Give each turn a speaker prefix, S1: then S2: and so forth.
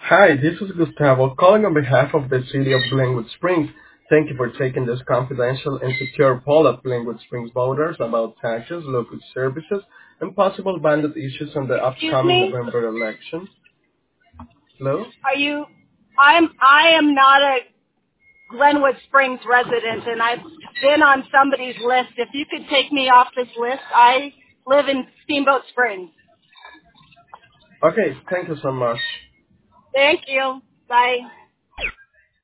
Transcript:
S1: Hi, this is Gustavo calling on behalf of the city of Glenwood Springs. Thank you for taking this confidential and secure poll of Glenwood Springs voters about taxes, local services, and possible ballot issues on the
S2: Excuse
S1: upcoming
S2: me?
S1: November election. Hello?
S2: Are you? I am not a Glenwood Springs resident, and I've been on somebody's list. If you could take me off this list, I live in Steamboat Springs.
S1: Okay, thank you so much.
S2: Thank you. Bye.